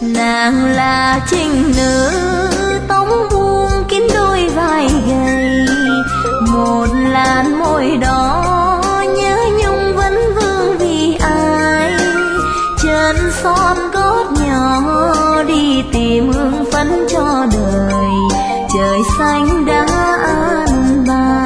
Nàng là trinh nữ tóc buông kín đôi vai gầy, một làn môi đỏ nhớ nhung vẫn vương vì ai. Chân son gót nhỏ đi tìm hương phấn cho đời, trời xanh đã an bài.